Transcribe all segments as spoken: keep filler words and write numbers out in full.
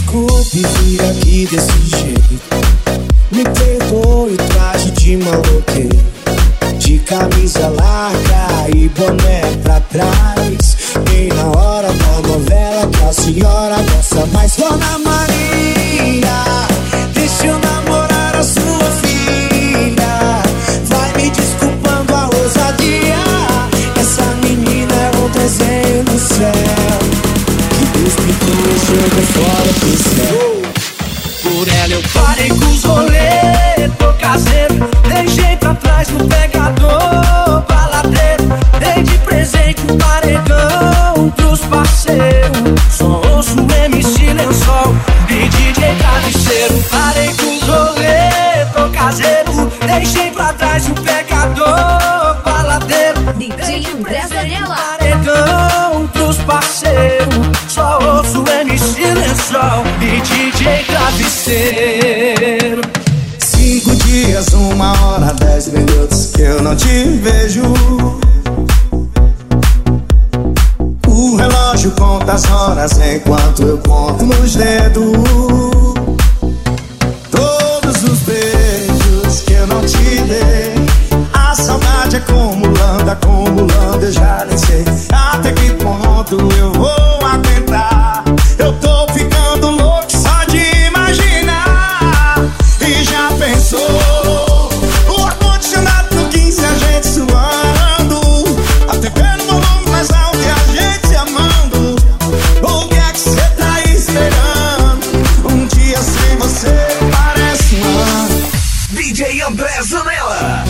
desculpe vir aqui desse jeito. Me perdoe o traje de maloqueiro, de camisa larga e boné pra trás. Bem na hora da novela que a senhora gosta mais. Dona Maria, deixa eu namorar a sua filha. Vai me desculpando a ousadia, essa menina é um desenho do céu. Que Deus pintou e jogou fora do céu. Por ela eu parei com os rolê, tô caseiro, deixei pra trás no pegador, baladeiro. Dei de presente um paredão pros parceiros. Só ouço M C Lençol e D J Travesseiro. Parei com os rolê, tô caseiro, deixei pra trás o pegador, baladeiro. D J André Zanella. Paredão pros parceiros. Só ouço M C Lençol e D J Travesseiro. Cinco dias, uma hora, dez minutos que eu não te vejo. O relógio conta as horas enquanto eu conto nos dedos. Todos os beijos que eu não te dei, a saudade acumulando, acumulando, eu já nem sei até que ponto eu vou aguentar. Eu tô ficando louco só de imaginar. E já pensou o ar-condicionado no quinze, a gente suando, a T V no volume mais alto e a gente se amando. O que é que cê tá esperando? Um dia sem você parece um ano. D J André Zanella.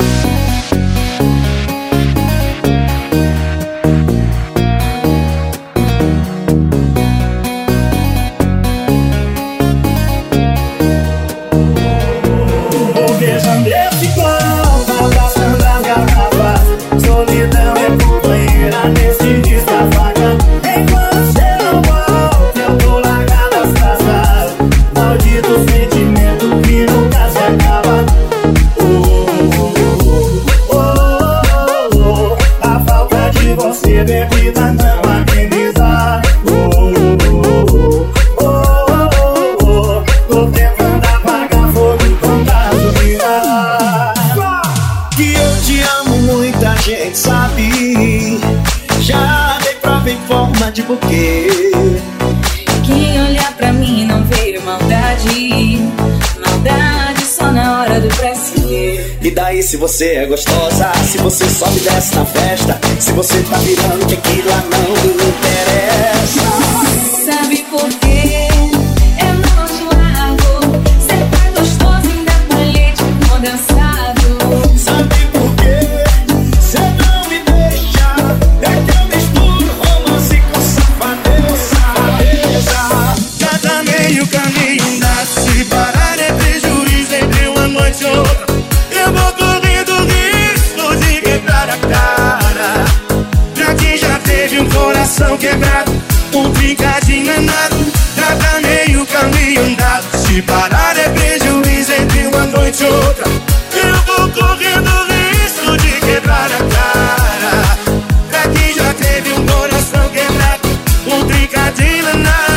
De porquê. Quem olhar pra mim não vê maldade, maldade só na hora do pra se ver. E daí se você é gostosa, se você sobe e desce na festa, se você tá virando que aquilo lá não me interessa. Sabe por quê? Eu não te largo, cê tá gostoso ainda com leite condensado. Sabe por quê? Cê não me deixa, é que eu misturo romance com safadeza. Cada meio caminho dá, se parar é prejuízo entre uma noite e outra. Eu vou correndo risco de quebrar a cara. Pra quem já teve um coração quebrado, um trincadinho é nada. Cada meio caminho andado, se parar é prejuízo entre uma noite e outra. Eu vou correndo risco de quebrar a cara. Pra quem já teve um coração quebrado, um trincadinho é nada.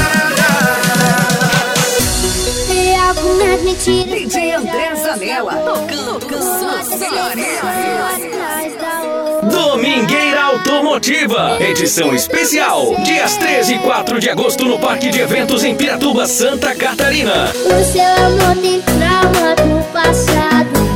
D J André Zanella, tocando os melhores. Domingueira Automotiva, edição especial, dias treze e quatro de agosto no Parque de Eventos em Piratuba, Santa Catarina. O seu amor tem trauma do passado.